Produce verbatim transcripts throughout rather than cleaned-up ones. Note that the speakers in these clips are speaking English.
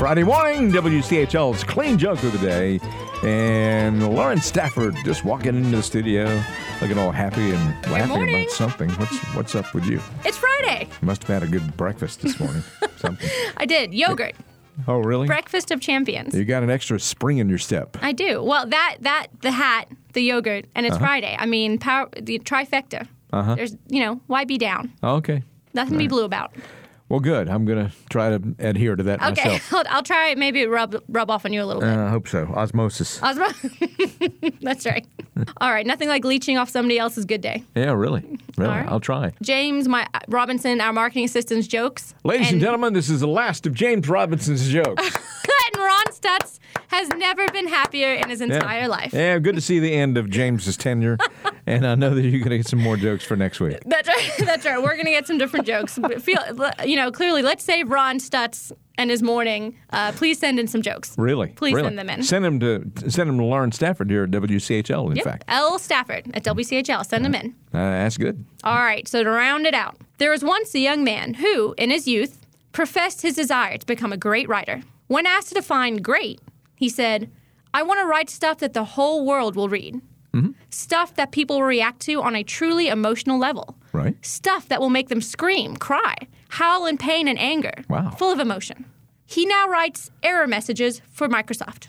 Friday morning, W C H L's Clean Joke of the Day. And Lauren Stafford just walking into the studio, looking all happy and laughing morning. about something. What's what's up with you? It's Friday. You must have had a good breakfast this morning. Something. I did. Yogurt. Oh, really? Breakfast of champions. You got an extra spring in your step. I do. Well, that, that, the hat, the yogurt, and it's Uh-huh. Friday. I mean, power, the trifecta. Uh-huh. There's, you know, why be down? Okay. Nothing to be blue about. Well, good. I'm going to try to adhere to that Okay, myself. I'll, I'll try maybe rub rub off on you a little bit. Uh, I hope so. Osmosis. Osmo- That's right. All right, nothing like leeching off somebody else's good day. Yeah, really. Really. All right. I'll try. James, my Robinson, our marketing assistant's jokes. Ladies and, gentlemen, this is the last of James Robinson's jokes. And Ron Stutz has never been happier in his entire yeah. life. Yeah, good to see the end of James's tenure. And I know that you're going to get some more jokes for next week. That's right. That's right. We're going to get some different jokes. But feel, you know, clearly, let's save Ron Stutz and his morning. Uh, please send in some jokes. Really? Please really? send them in. Send them to send them to Lauren Stafford here at W C H L, in Yep. fact. L. Stafford at W C H L. Send them in. Uh, that's good. All right. So to round it out, there was once a young man who, in his youth, professed his desire to become a great writer. When asked to define great, he said, I want to write stuff that the whole world will read. Mm-hmm. Stuff that people will react to on a truly emotional level. Right. Stuff that will make them scream, cry, howl in pain and anger. Wow. Full of emotion. He now writes error messages for Microsoft.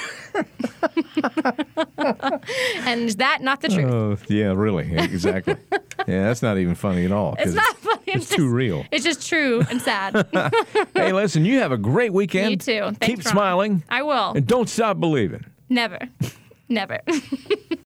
And is that not the truth? Oh, yeah, really. Exactly. Yeah, that's not even funny at all. 'cause It's not funny. It's, just, too real. It's just true and sad. Hey, listen, you have a great weekend. You too. Thanks, Keep Ron. smiling. I will. And don't stop believing. Never. Never.